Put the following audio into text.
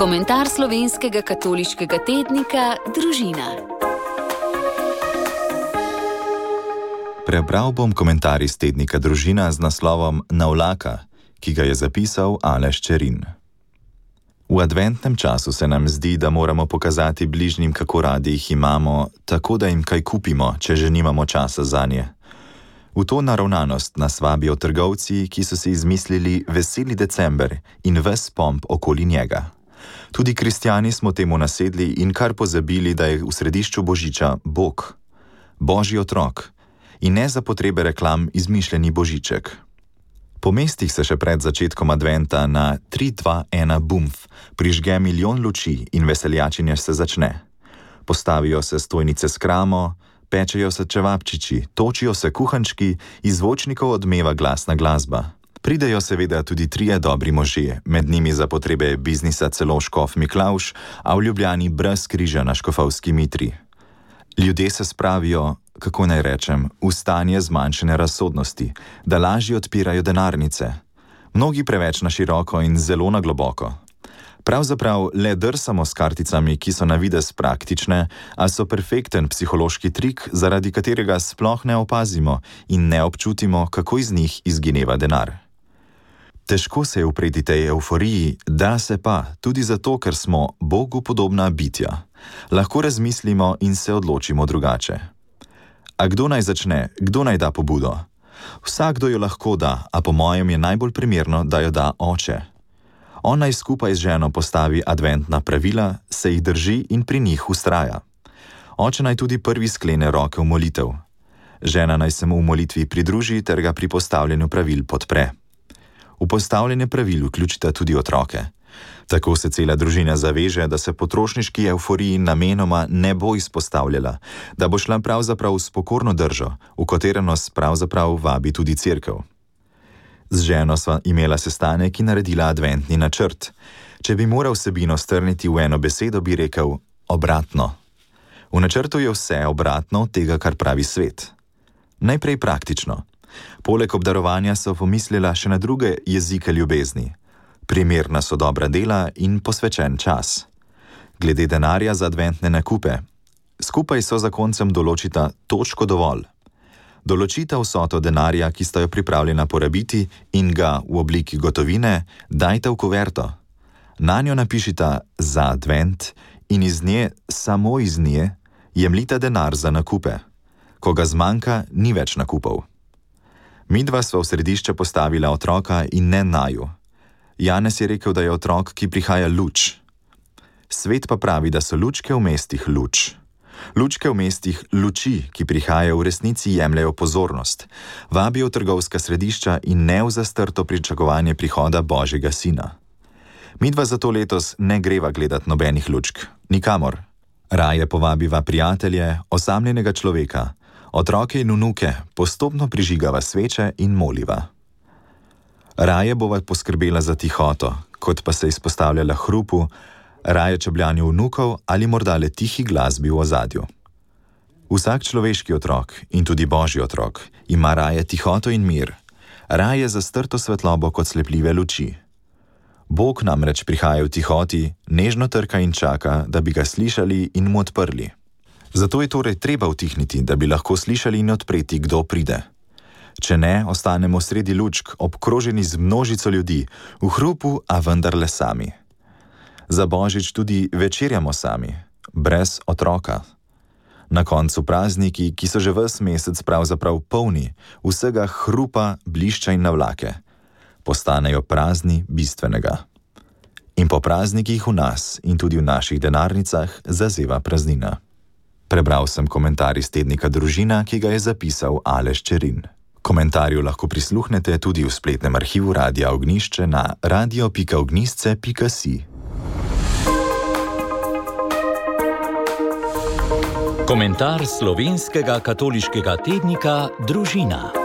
Komentar slovenskega katoliškega tednika Družina. Prebral bom komentar iz tednika Družina z naslovom Navlaka, ki ga je zapisal Aleš Čerin. V adventnem času se nam zdi, da moramo pokazati bližnjim, kako radi jih imamo, tako da jim kaj kupimo, če že nimamo časa zanje. V to naravnanost nas vabijo trgovci, ki so si izmislili veseli december in ves pomp okoli njega. Tudi kristjani smo temu nasedli in kar pozabili, da je v središču božiča Bog, Božji otrok, in ne za potrebe reklam izmišljeni božiček. Po mestih se še pred začetkom adventa na 3-2-1 bumf prižge milijon luči in veseljačenje se začne. Postavijo se stojnice s kramo, pečejo se čevapčiči, točijo se kuhančki, iz zvočnikov odmeva glasna glasba. Pridejo seveda tudi 3 dobri možje, med njimi za potrebe biznisa celo škof Miklavž, a v Ljubljani brez križa na škofovski mitri. Ljudje se spravijo, kako naj rečem, v stanje zmanjšane razsodnosti, da lažje odpirajo denarnice. Mnogi preveč na široko in zelo na globoko. Pravzaprav le drsamo s karticami, ki so na videz praktične, a so perfekten psihološki trik, zaradi katerega sploh ne opazimo in ne občutimo, kako iz njih izgineva denar. Težko se je upreti tej euforiji, da se pa, tudi zato, ker smo Bogu podobna bitja. Lahko razmislimo in se odločimo drugače. A kdo naj začne, kdo naj da pobudo? Vsakdo jo lahko da, a po mojem je najbolj primerno, da jo da oče. On naj skupaj z ženo postavi adventna pravila, se jih drži in pri njih vztraja. Oče naj tudi prvi sklene roke v molitev. Žena naj se mu v molitvi pridruži ter ga pri postavljanju pravil podpre. V postavljanje pravil vključita tudi otroke. Tako se cela družina zaveže, da se potrošniški euforiji namenoma ne bo izpostavljala, da bo šla pravzaprav s pokorno držo, v katero nas pravzaprav vabi tudi cerkev. Z ženo sva imela sestanek in naredila adventni načrt. Če bi moral vsebino strniti v eno besedo, bi rekel obratno. V načrtu je vse obratno od tega, kar pravi svet. Najprej praktično. Poleg obdarovanja so pomislila še na druge jezike ljubezni. Primerna so dobra dela in posvečen čas. Glede denarja za adventne nakupe. Skupaj so za koncem določita točko dovolj. Določita vsoto denarja, ki sta jo pripravljena porabiti, in ga v obliki gotovine dajte v kuverto. Nanjo napišita za advent in iz nje, samo iz nje, jemljita denar za nakupe. Ko ga zmanjka, ni več nakupov. Midva sva v središče postavila otroka in ne naju. Janez je rekel, da je otrok, ki prihaja luč. Svet pa pravi, da so lučke v mestih luč. Lučke v mestih luči, ki prihajajo v resnici, jemljajo pozornost, vabijo v trgovska središča in ne v zastrto pričakovanje prihoda Božjega sina. Midva zato letos ne greva gledat nobenih lučk, nikamor. Raje povabiva prijatelje, osamljenega človeka, otroke in vnuke, postopno prižigava sveče in moliva. Raje bova poskrbela za tihoto, kot pa se izpostavljala hrupu, raje čebljanju vnukov ali morda le tihi glasbi v ozadju. Vsak človeški otrok in tudi Božji otrok ima raje tihoto in mir, raje zastrto svetlobo kot slepljive luči. Bog namreč prihaja v tihoti, nežno trka in čaka, da bi ga slišali in mu odprli. Zato je torej treba utihniti, da bi lahko slišali in odpreti, kdo pride. Če ne, ostanemo sredi lučk, obkroženi z množico ljudi, v hrupu, a vendarle sami. Za Božič tudi večerjamo sami, brez otroka. Na koncu prazniki, ki so že ves mesec pravzaprav polni, vsega hrupa, blišča in navlake, postanejo prazni bistvenega. In po praznikih v nas in tudi v naših denarnicah zazeva praznina. Prebral sem komentar iz tednika Družina, ki ga je zapisal Aleš Čerin. Komentarju lahko prisluhnete tudi v spletnem arhivu Radia Ognjišče na radio.ognjisce.si. Komentar slovenskega katoliškega tednika Družina.